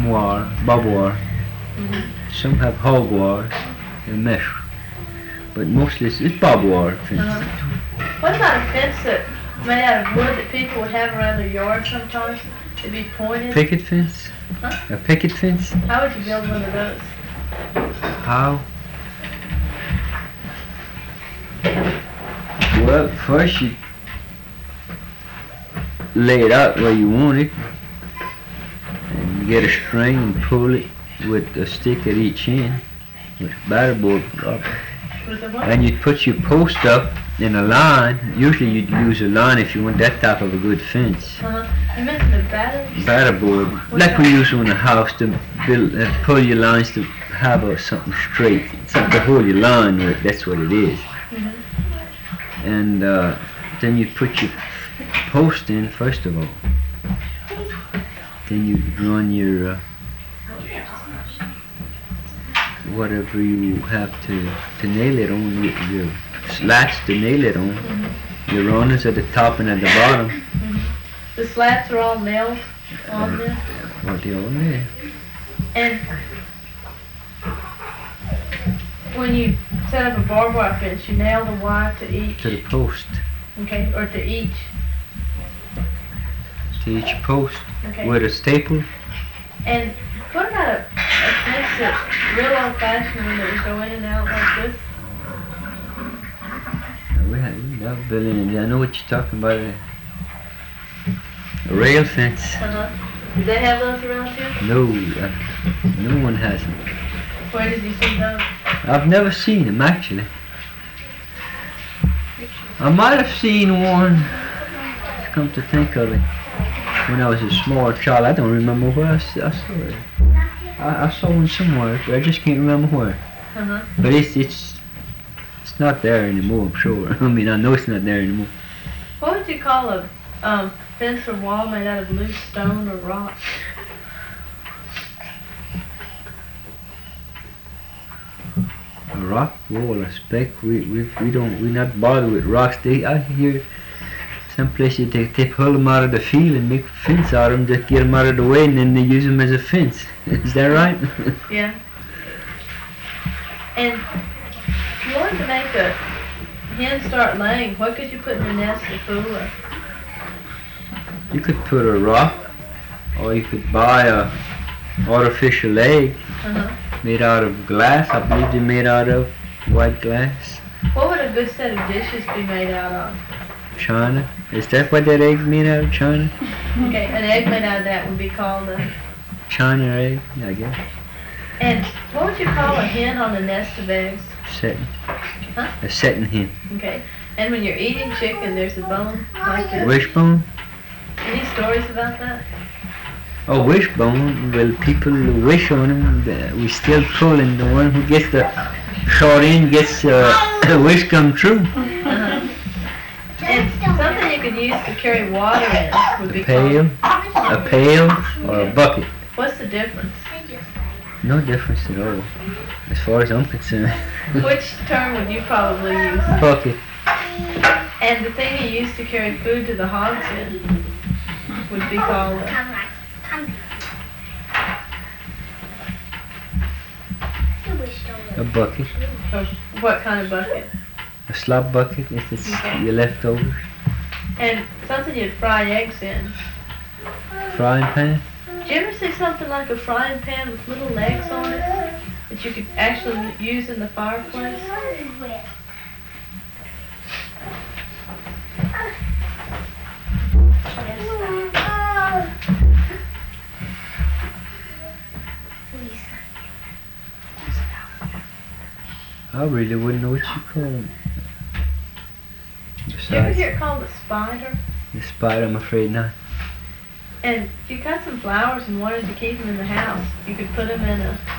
some wire, barbed wire. Some have hog wire and mesh. But mostly it's barbed wire fence. What about a fence that made out of wood that people would have around their yard sometimes? It'd be pointed. Picket fence? Huh? A picket fence? How would you build one of those? How? Well, first you lay it out where you want it, and you get a string and pull it with a stick at each end, with batter board up. With the what? And you'd put your post up in a line. Usually you'd use a line if you want that type of a good fence. You mentioned the batter? Batter board, like we use on a house to build, pull your lines to have something straight, something to hold your line with. That's what it is. And then you put your post in first of all. Then you run your whatever you have to nail it on, your slats to nail it on. Your runners at the top and at the bottom. The slats are all nailed on there? Well, they're all there. And when you set up a barbed wire fence, you nail the wire to each? To the post. Okay, or to each? To each post. Okay. With a staple. And what about a fence that's real old-fashioned one that would go in and out like this? We have building it. I know what you're talking about. A rail fence. Do they have those around here? No, no one has them. Where did you see those? I've never seen them actually. I might have seen one, come to think of it, when I was a small child. I don't remember where I saw it. I saw one somewhere, but I just can't remember where. But it's not there anymore, I'm sure. I mean, I know it's not there anymore. What would you call a fence or wall made out of loose stone or rock? A rock wall, I expect. We're not bothered with rocks. I hear some places they pull them out of the field and make a fence out of them, just get them out of the way, and then they use them as a fence. Is that right? Yeah. And if you wanted to make a hen start laying, what could you put in your nest to fool her? You could put a rock, or you could buy a artificial egg made out of glass. I believe they're made out of white glass. What would a good set of dishes be made out of? China. Is that what that egg's made out of, China? Okay, an egg made out of that would be called a... China egg, I guess. And what would you call a hen on a nest of eggs? Setting. Huh? A setting hen. Okay. And when you're eating chicken, there's a bone like this. Wishbone? Any stories about that? Oh, wishbone. Well, people wish on them. We still pulling. The one who gets the short end gets a wish come true. And something you could use to carry water in would be Pail, called... a pail, or a bucket. What's the difference? No difference at all, as far as I'm concerned. Which term would you probably use? Bucket. And the thing you use to carry food to the hogs in would be called A bucket. what kind of bucket? A slop bucket if it's your leftovers. And something you'd fry eggs in. Frying pan. Did you ever see something like a frying pan with little legs on it that you could actually use in the fireplace? I really wouldn't know what you call them. Did you ever hear it called a spider? The spider, I'm afraid not. And if you cut some flowers and wanted to keep them in the house, you could put them in a